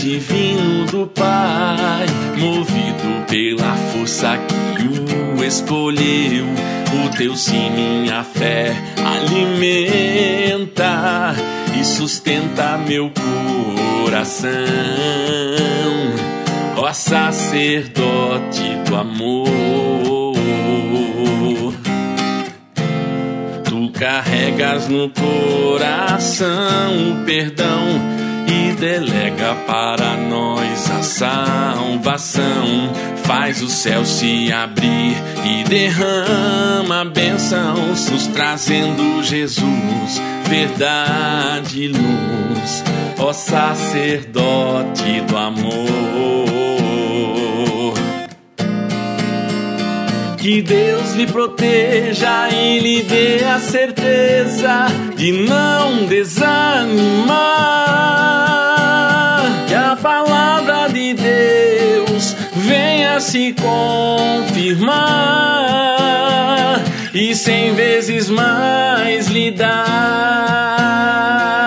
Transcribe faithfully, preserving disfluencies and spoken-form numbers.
divino do Pai, movido pela força que o escolheu. O teu sim, minha fé, alimenta e sustenta meu coração. Ó sacerdote do amor, tu carregas no coração o perdão e delega para nós a salvação. Faz o céu se abrir e derrama bênçãos, nos trazendo Jesus, verdade e luz. Ó sacerdote do amor, que Deus lhe proteja e lhe dê a certeza de não desanimar. Que a palavra de Deus venha se confirmar e cem vezes mais lhe dar.